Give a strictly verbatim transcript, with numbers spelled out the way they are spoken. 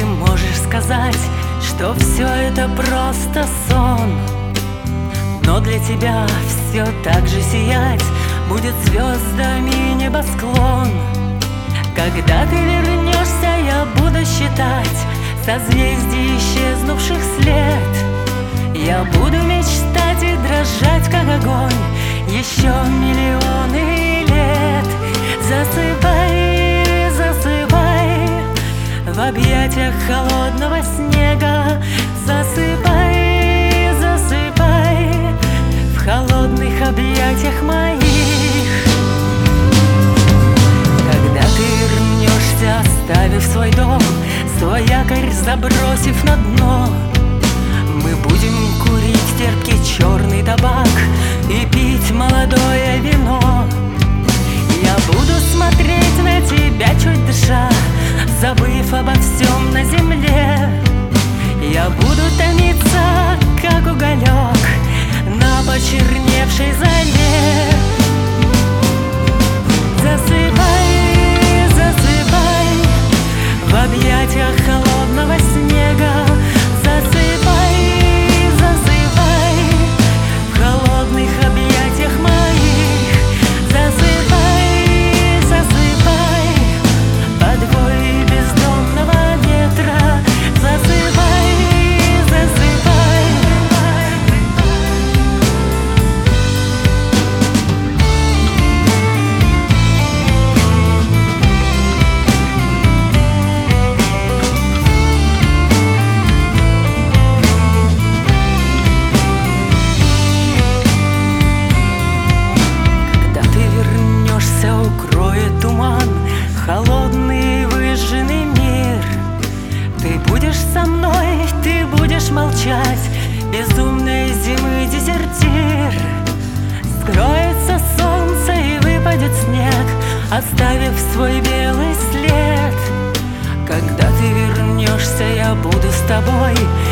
ты можешь сказать, что все это просто сон, но для тебя все так же сиять будет звездами небосклон. Когда ты вернешься, я буду считать созвездий исчезнувших след. Я буду мечтать и дрожать, как огонь, еще миллионы лет. Засыпай, засыпай в объятиях холодного снега. Засыпай, засыпай в холодных объятиях моих. Когда ты вернешься, оставив свой дом, свой якорь забросив на дно, мы будем курить терпкий черный табак и пить молодое вино. Я буду смотреть на тебя, чуть дыша, забыв обо всем на земле. Я буду томиться, как уголек на почерневшей заре. Засыпай, засыпай в объятиях холодного снега. Засыпай, засыпай в холодных объятиях моих. Засыпай, засыпай под вой бездомного ветра. Засыпай, засыпай. Когда ты вернешься, укроет туман холодный выжженный мир. Ты будешь со мной, ты будешь молчать, безумной зимы дезертир. Скроется солнце и выпадет снег, оставив свой белый след. Когда ты вернешься, я буду с тобой